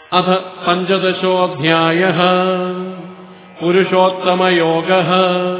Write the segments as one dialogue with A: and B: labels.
A: अथ पञ्चदशोऽध्यायः पुरुषोत्तमयोगः।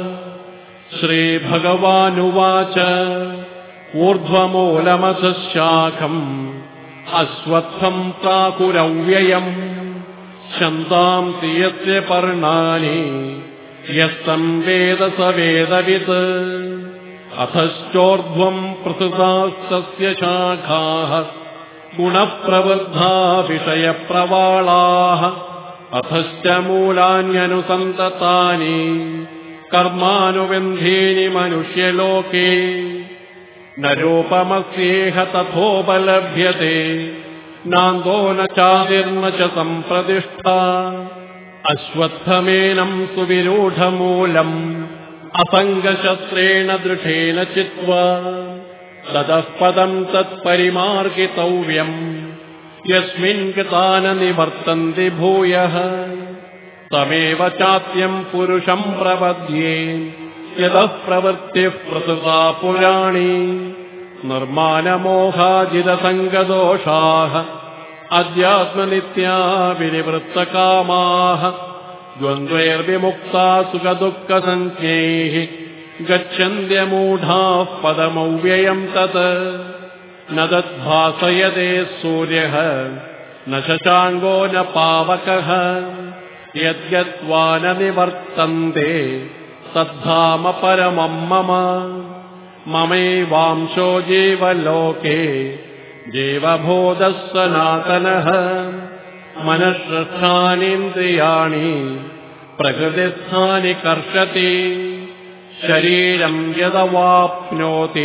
A: श्रीभगवानुवाच ऊर्ध्वमूलमथ शाखम् अश्वत्थम् प्राकुरव्ययम् छन्दांसि यस्य पर्णानि यस्तम् वेद स वेदवित्। अथश्चोर्ध्वम् प्रसृतास्तस्य शाखाः गुणप्रवृद्धा विषयप्रवालाः। अथश्च मूलान्यनुसन्ततानि कर्मानुबन्धीनि मनुष्यलोके। न रूपमस्येह तथोपलभ्यते नान्दो न चादिर्न च सम्प्रतिष्ठा। अश्वत्थमेनं सुविरूढमूलम् असङ्गशस्त्रेण दृढेन चित्वा ततः पदम् तत्परिमार्गितव्यम् यस्मिन् गता न निवर्तन्ति भूयः। तमेव चात्यम् पुरुषम् प्रपद्ये यतः प्रवृत्तिः प्रसृता पुराणी। निर्मानमोहाजितसङ्गदोषाः अध्यात्मनित्या विनिवृत्तकामाः द्वन्द्वैर्विमुक्ता सुखदुःखसञ्ज्ञैः गच्छन्त्यमूढाः पदमव्ययम् तत्। न तद्भासयते सूर्यः न शशाङ्को न पावकः यद्गत्वा न निवर्तन्ते तद्धाम परमम् मम। ममैवांशो जीवलोके जीवभूतः सनातनः। मनःषष्ठानीन्द्रियाणि प्रकृतिस्थानि कर्षति। शरीरम् यदवाप्नोति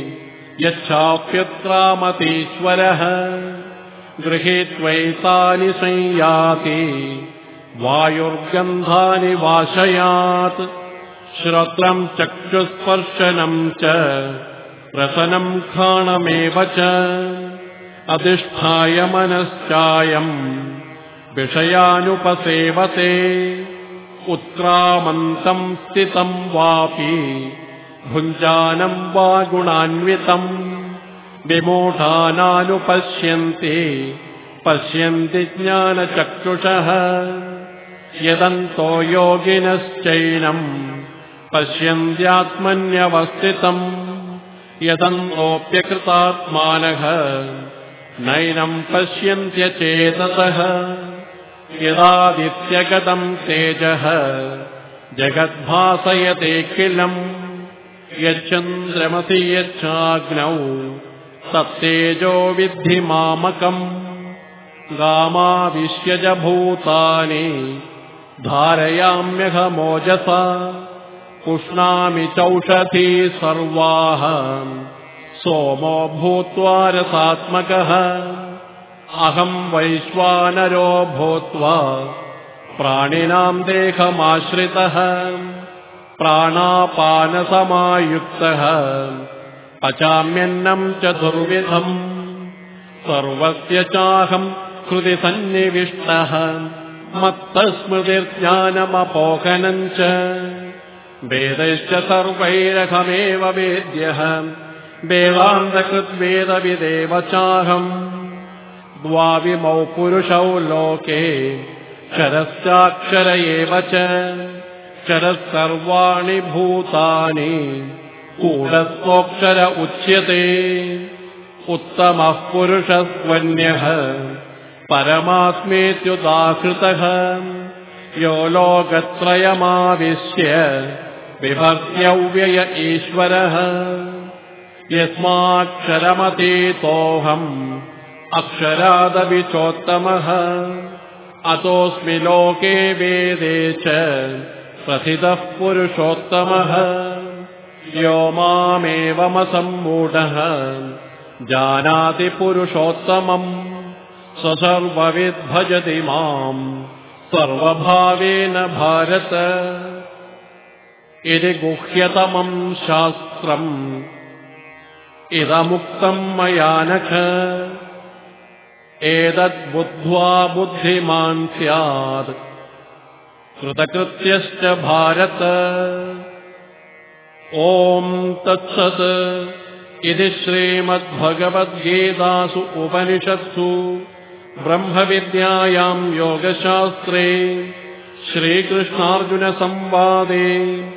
A: यच्छाप्युत्क्रामतीश्वरः गृहीत्वैतानि संयाति वायुर्गन्धानि वाशयात्। श्रोत्रम् चक्षुस्पर्शनम् च रसनम् घ्राणमेव च अधिष्ठाय मनश्चायम् विषयानुपसेवते। उत्क्रामन्तम् स्थितम् वापि भुञ्जानम् वा गुणान्वितम् विमूढानानुपश्यन्ति पश्यन्ति ज्ञानचक्षुषः। यदन्तो योगिनश्चैनम् पश्यन्त्यात्मन्यवस्थितम् यदन्तोऽप्यकृतात्मानः नैनम् पश्यन्त्यचेतसः। यदादित्यगतम् तेजः जगद्भासयतेऽखिलम् यच्चन्द्रमसि यच्चाग्नौ तत्तेजो विद्धि मामकम्। गामाविश्य च भूतानि धारयाम्यहमोजसा पुष्णामि चौषधी सर्वाः सोमो भूत्वा रसात्मकः। अहम् वैश्वानरो भूत्वा प्राणिनाम् देहमाश्रितः प्राणापानसमायुक्तः पचाम्यन्नम् चतुर्विधम्। सर्वस्य चाहम् हृदि सन्निविष्टः मत्तस्मृतिर्ज्ञानमपोहनम् च। वेदैश्च सर्वैरहमेव वेद्यः वेदान्तकृद्वेदविदेव चाहम्। द्वाविमौ पुरुषौ लोके क्षरश्चाक्षर एव च। क्षरः सर्वाणि भूतानि गूढस्थोऽक्षर उच्यते। उत्तमः पुरुषस्त्वन्यः परमात्मेत्युदाहृतः यो लोकत्रयमाविश्य बिभर्त्यव्यय ईश्वरः। यस्माक्षरमतीतोऽहम् अक्षरादपि चोत्तमः। अतोऽस्मि लोके वेदे च प्रथितः पुरुषोत्तमः। यो मामेवमसम्मूढः जानाति पुरुषोत्तमम् स सर्वविद् भजति माम् सर्वभावेन भारत। इति गुह्यतमम् शास्त्रम् इदमुक्तम् मया नख। एतद्बुद्ध्वा बुद्धिमान् स्यात् कृतकृत्यश्च भारत। ॐ तत्सत् इति श्रीमद्भगवद्गीतासु उपनिषत्सु ब्रह्मविद्यायां योगशास्त्रे श्रीकृष्णार्जुनसंवादे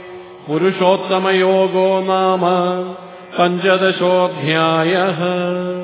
A: पुरुषोत्तमयोगो नाम 15.